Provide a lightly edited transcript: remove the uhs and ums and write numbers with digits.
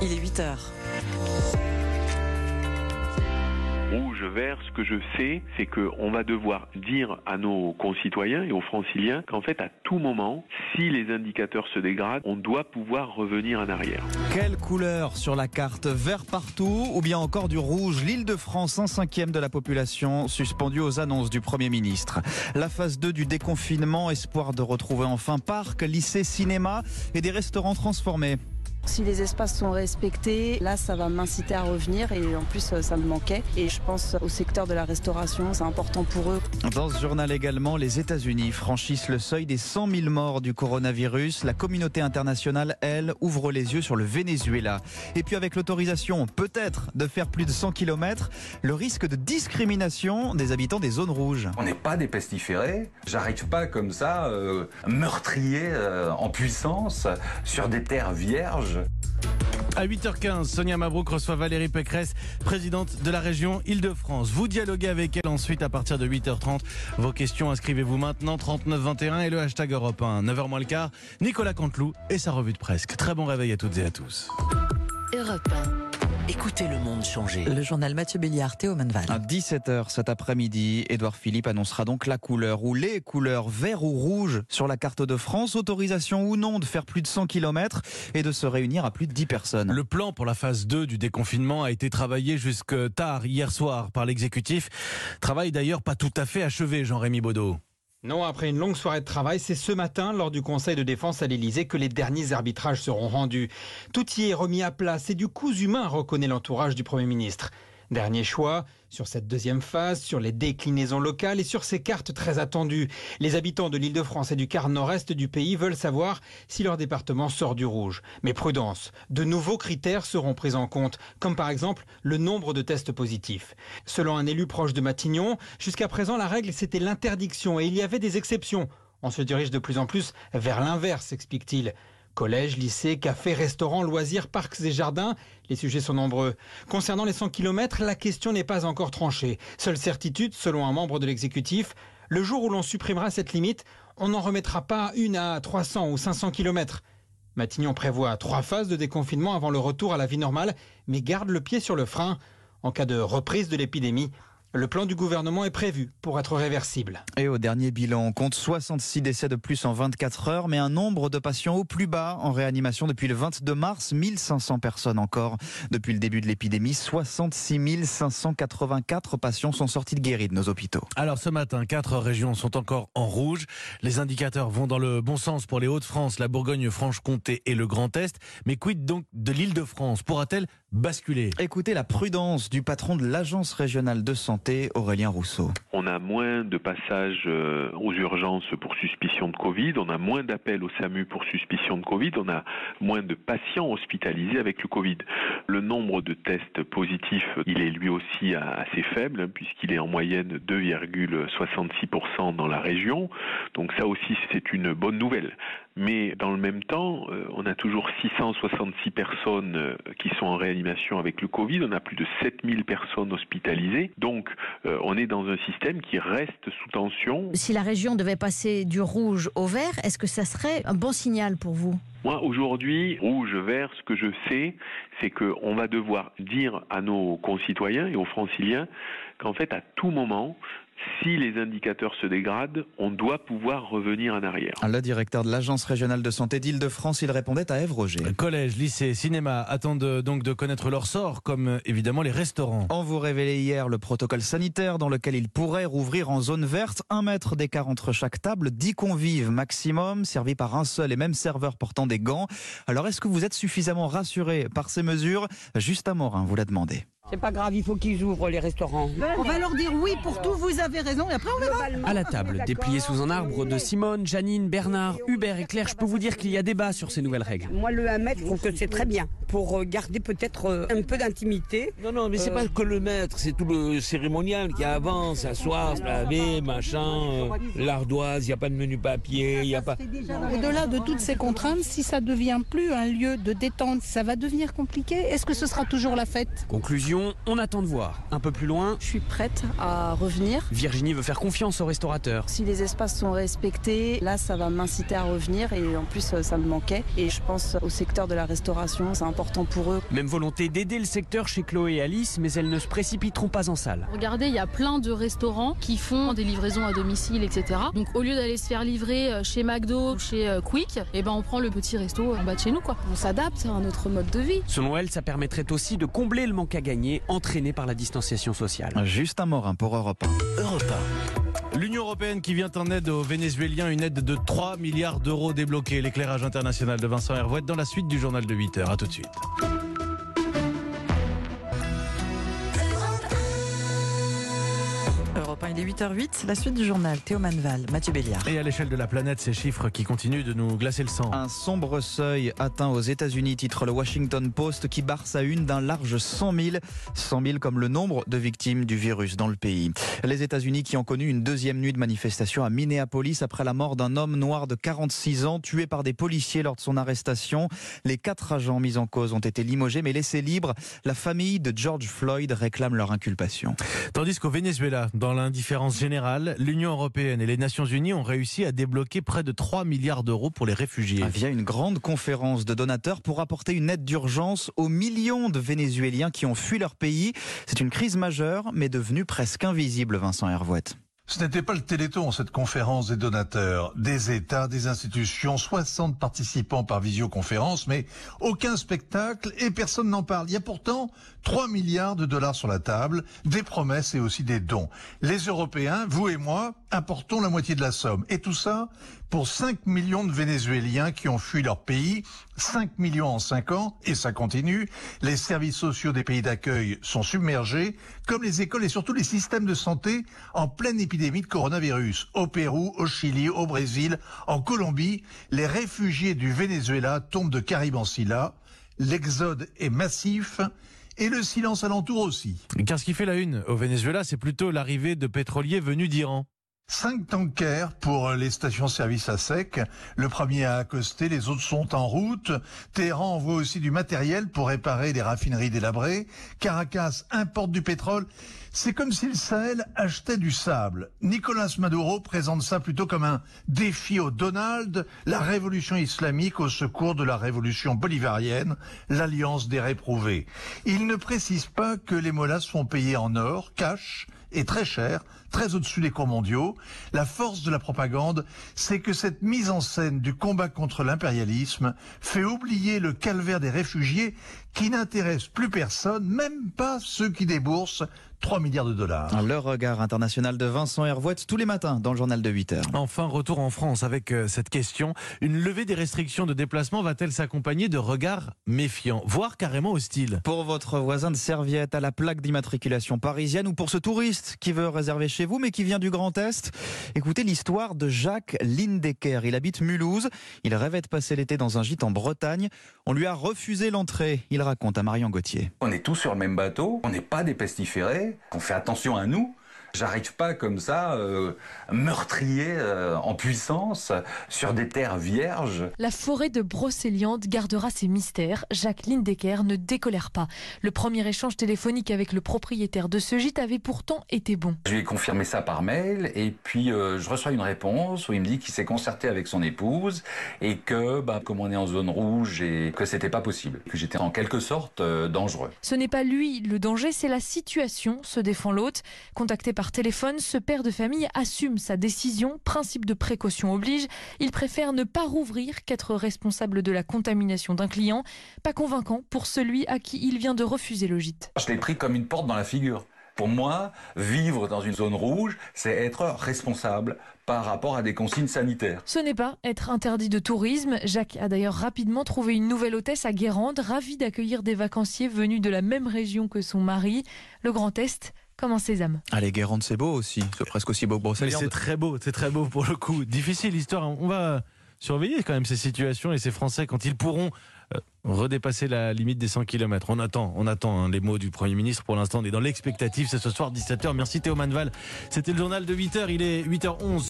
Il est 8h. Rouge, vert, ce que je sais, c'est qu'on va devoir dire à nos concitoyens et aux franciliens qu'en fait, à tout moment, si les indicateurs se dégradent, on doit pouvoir revenir en arrière. Quelle couleur sur la carte? Vert partout ou bien encore du rouge? L'Île-de-France, 1/5 de la population suspendue aux annonces du Premier ministre. La phase 2 du déconfinement, espoir de retrouver enfin parcs, lycées, cinéma et des restaurants transformés. Si les espaces sont respectés, là ça va m'inciter à revenir et en plus ça me manquait. Et je pense au secteur de la restauration, c'est important pour eux. Dans ce journal également, les États-Unis franchissent le seuil des 100 000 morts du coronavirus. La communauté internationale, elle, ouvre les yeux sur le Venezuela. Et puis avec l'autorisation, peut-être, de faire plus de 100 km, le risque de discrimination des habitants des zones rouges. On n'est pas des pestiférés. J'arrive pas comme ça, meurtrier en puissance, sur des terres vierges. À 8h15, Sonia Mabrouk reçoit Valérie Pécresse, présidente de la région Île-de-France. Vous dialoguez avec elle ensuite à partir de 8h30. Vos questions, inscrivez-vous maintenant, 3921 et le hashtag Europe 1. 9h moins le quart, Nicolas Canteloup et sa revue de presse. Très bon réveil à toutes et à tous. Europe 1. Écoutez le monde changer. Le journal Mathieu Béliard, Théo Manval. À 17h cet après-midi, Édouard Philippe annoncera donc la couleur ou les couleurs vert ou rouge sur la carte de France. Autorisation ou non de faire plus de 100 km et de se réunir à plus de 10 personnes. Le plan pour la phase 2 du déconfinement a été travaillé jusque tard hier soir par l'exécutif. Travail d'ailleurs pas tout à fait achevé, Jean-Rémy Baudot. Non, après une longue soirée de travail, c'est ce matin, lors du Conseil de défense à l'Élysée, que les derniers arbitrages seront rendus. Tout y est remis à plat, c'est du cousu main, reconnaît l'entourage du Premier ministre. Dernier choix, sur cette deuxième phase, sur les déclinaisons locales et sur ces cartes très attendues. Les habitants de l'Île-de-France et du quart nord-est du pays veulent savoir si leur département sort du rouge. Mais prudence, de nouveaux critères seront pris en compte, comme par exemple le nombre de tests positifs. Selon un élu proche de Matignon, jusqu'à présent la règle c'était l'interdiction et il y avait des exceptions. On se dirige de plus en plus vers l'inverse, explique-t-il. Collèges, lycées, cafés, restaurants, loisirs, parcs et jardins, les sujets sont nombreux. Concernant les 100 km, la question n'est pas encore tranchée. Seule certitude, selon un membre de l'exécutif, le jour où l'on supprimera cette limite, on n'en remettra pas une à 300 ou 500 km. Matignon prévoit 3 phases de déconfinement avant le retour à la vie normale, mais garde le pied sur le frein. En cas de reprise de l'épidémie, le plan du gouvernement est prévu pour être réversible. Et au dernier bilan, on compte 66 décès de plus en 24 heures, mais un nombre de patients au plus bas en réanimation depuis le 22 mars. 1500 personnes encore. Depuis le début de l'épidémie, 66 584 patients sont sortis de guéris de nos hôpitaux. Alors ce matin, 4 régions sont encore en rouge. Les indicateurs vont dans le bon sens pour les Hauts-de-France, la Bourgogne-Franche-Comté et le Grand Est. Mais quid donc de l'Île-de-France? Pourra-t-elle basculer? Écoutez la prudence du patron de l'Agence régionale de santé, Aurélien Rousseau. On a moins de passages aux urgences pour suspicion de Covid, on a moins d'appels au SAMU pour suspicion de Covid, on a moins de patients hospitalisés avec le Covid. Le nombre de tests positifs, il est lui aussi assez faible, puisqu'il est en moyenne 2,66% dans la région. Donc ça aussi, c'est une bonne nouvelle. Mais dans le même temps, on a toujours 666 personnes qui sont en réanimation avec le Covid. On a plus de 7000 personnes hospitalisées. Donc, on est dans un système qui reste sous tension. Si la région devait passer du rouge au vert, est-ce que ça serait un bon signal pour vous ? Moi, aujourd'hui, rouge, vert, ce que je sais, c'est qu'on va devoir dire à nos concitoyens et aux franciliens qu'en fait, à tout moment, si les indicateurs se dégradent, on doit pouvoir revenir en arrière. Le directeur de l'Agence régionale de santé d'Île-de-France, il répondait à Ève Roger. Collège, lycée, cinéma attendent donc de connaître leur sort, comme évidemment les restaurants. On vous révélait hier le protocole sanitaire dans lequel ils pourraient rouvrir en zone verte, 1 mètre d'écart entre chaque table, 10 convives maximum, servis par un seul et même serveur portant des gants. Alors est-ce que vous êtes suffisamment rassuré par ces mesures? Justin Morin vous l'a demandé. C'est pas grave, il faut qu'ils ouvrent les restaurants. On va leur dire oui pour tout, vous avez raison, et après on verra. À la table, dépliée sous un arbre de Simone, Janine, Bernard, Hubert et Claire, je peux vous dire qu'il y a débat sur ces nouvelles règles. Moi, le 1 mètre, je trouve que c'est très bien. Pour garder peut-être un peu d'intimité. Non, mais c'est pas que le mètre, c'est tout le cérémonial qu'il y a avant, s'asseoir, se laver, machin, l'ardoise, il n'y a pas de menu papier, il n'y a pas... Au-delà de toutes ces contraintes, si ça devient plus un lieu de détente, ça va devenir compliqué. Est-ce que ce sera toujours la fête ? Conclusion. Lyon, on attend de voir. Un peu plus loin, Je suis prête à revenir. Virginie veut faire confiance aux restaurateurs. Si les espaces sont respectés, là ça va m'inciter à revenir et en plus ça me manquait. Et je pense au secteur de la restauration, c'est important pour eux. Même volonté d'aider le secteur chez Chloé et Alice, mais elles ne se précipiteront pas en salle. Regardez, il y a plein de restaurants qui font des livraisons à domicile, etc. Donc au lieu d'aller se faire livrer chez McDo, chez Quick, on prend le petit resto en bas de chez nous, quoi. On s'adapte à un autre mode de vie. Selon elle, ça permettrait aussi de combler le manque à gagner entraîné par la distanciation sociale. Justin Morin pour Europe 1. Europe 1. L'Union européenne qui vient en aide aux Vénézuéliens, une aide de 3 milliards d'euros débloquée. L'éclairage international de Vincent Hervouette dans la suite du journal de 8h. A tout de suite. Europe 1, il est 8h08, la suite du journal. Théo Manval, Mathieu Béliard. Et à l'échelle de la planète, ces chiffres qui continuent de nous glacer le sang. Un sombre seuil atteint aux États-Unis, titre le Washington Post, qui barre sa une d'un large 100 000. 100 000 comme le nombre de victimes du virus dans le pays. Les États-Unis qui ont connu une deuxième nuit de manifestation à Minneapolis après la mort d'un homme noir de 46 ans tué par des policiers lors de son arrestation. Les 4 agents mis en cause ont été limogés mais laissés libres. La famille de George Floyd réclame leur inculpation. Tandis qu'au Venezuela, dans l'indifférence générale, l'Union européenne et les Nations unies ont réussi à débloquer près de 3 milliards d'euros pour les réfugiés. Via une grande conférence de donateurs pour apporter une aide d'urgence aux millions de Vénézuéliens qui ont fui leur pays. C'est une crise majeure, mais devenue presque invisible, Vincent Hervouette. Ce n'était pas le Téléthon, cette conférence des donateurs, des États, des institutions, 60 participants par visioconférence, mais aucun spectacle et personne n'en parle. Il y a pourtant 3 milliards de dollars sur la table, des promesses et aussi des dons. Les Européens, vous et moi, apportons la moitié de la somme. Et tout ça pour 5 millions de Vénézuéliens qui ont fui leur pays, 5 millions en 5 ans, et ça continue. Les services sociaux des pays d'accueil sont submergés, comme les écoles et surtout les systèmes de santé en pleine épidémie de coronavirus. Au Pérou, au Chili, au Brésil, en Colombie, les réfugiés du Venezuela tombent de Caribancila. L'exode est massif. Et le silence alentour aussi. Car ce qui fait la une au Venezuela, c'est plutôt l'arrivée de pétroliers venus d'Iran. 5 tankers pour les stations-service à sec. Le premier a accosté, les autres sont en route. Téhéran envoie aussi du matériel pour réparer les raffineries délabrées. Caracas importe du pétrole. C'est comme si le Sahel achetait du sable. Nicolas Maduro présente ça plutôt comme un défi au Donald, la révolution islamique au secours de la révolution bolivarienne, l'alliance des réprouvés. Il ne précise pas que les molasses sont payées en or, cash, et très cher, très au-dessus des cours mondiaux. La force de la propagande, c'est que cette mise en scène du combat contre l'impérialisme fait oublier le calvaire des réfugiés qui n'intéresse plus personne, même pas ceux qui déboursent 3 milliards de dollars. Le regard international de Vincent Hervouette tous les matins dans le journal de 8h. Enfin, retour en France avec cette question. Une levée des restrictions de déplacement va-t-elle s'accompagner de regards méfiants, voire carrément hostiles? Pour votre voisin de serviette à la plaque d'immatriculation parisienne ou pour ce touriste qui veut réserver chez vous mais qui vient du Grand Est, écoutez l'histoire de Jacques Lindecker. Il habite Mulhouse. Il rêvait de passer l'été dans un gîte en Bretagne. On lui a refusé l'entrée. Il raconte à Marion Gauthier. On est tous sur le même bateau, on n'est pas des pestiférés, on fait attention à nous. J'arrive pas comme ça, meurtrier en puissance, sur des terres vierges. La forêt de Brocéliande gardera ses mystères. Jacques Lindecker ne décolère pas. Le premier échange téléphonique avec le propriétaire de ce gîte avait pourtant été bon. Je lui ai confirmé ça par mail et puis je reçois une réponse où il me dit qu'il s'est concerté avec son épouse et que, comme on est en zone rouge et que c'était pas possible, que j'étais en quelque sorte dangereux. Ce n'est pas lui le danger, c'est la situation, se défend l'hôte. Contacté par téléphone, ce père de famille assume sa décision. Principe de précaution oblige. Il préfère ne pas rouvrir qu'être responsable de la contamination d'un client. Pas convaincant pour celui à qui il vient de refuser le gîte. Je l'ai pris comme une porte dans la figure. Pour moi, vivre dans une zone rouge, c'est être responsable par rapport à des consignes sanitaires. Ce n'est pas être interdit de tourisme. Jacques a d'ailleurs rapidement trouvé une nouvelle hôtesse à Guérande, ravie d'accueillir des vacanciers venus de la même région que son mari. Le Grand Est, comme un sésame. Allez, Guérande, c'est beau aussi. C'est presque aussi beau que Brocéliande. C'est très beau pour le coup. Difficile l'histoire. On va surveiller quand même ces situations et ces Français quand ils pourront redépasser la limite des 100 km. On attend les mots du Premier ministre. Pour l'instant, on est dans l'expectative. C'est ce soir 17h. Merci Théo Manval. C'était le journal de 8h. Il est 8h11.